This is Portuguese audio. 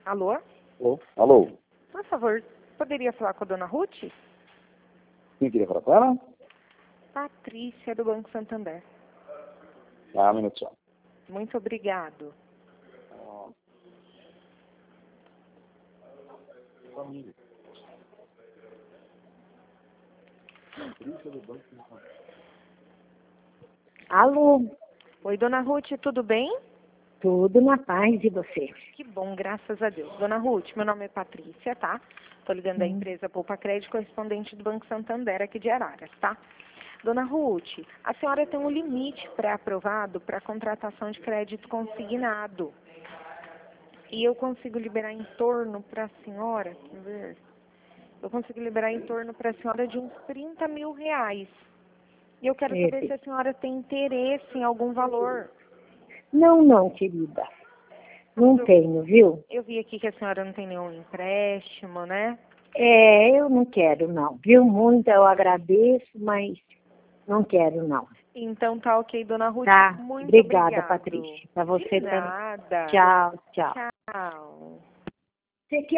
Alô? Alô? Por favor, poderia falar com a dona Ruth? Quem queria falar com ela? Patrícia, do Banco Santander. Um minuto só. Muito obrigado. Alô, Oi, dona Ruth, tudo bem? tudo na paz de você. Que bom, graças a Deus. Dona Ruth, meu nome é Patrícia, tá? Tô ligando da empresa Poupa Crédito, correspondente do Banco Santander aqui de Araras, tá? Dona Ruth, a senhora tem um limite pré-aprovado para contratação de crédito consignado. E eu consigo liberar em torno para a senhora, quer ver? Eu consigo liberar em torno para a senhora de uns 30 mil reais. E eu quero saber se a senhora tem interesse em algum valor. Não, querida. Não tenho, viu? Eu vi aqui que a senhora não tem nenhum empréstimo, né? Eu não quero, não. Viu? Muito, eu agradeço, mas não quero, não. Então tá ok, dona Ruth. Tá? Muito Obrigada, obrigado. Patrícia. Pra você De também. nada. Tchau. Tchau. Você quer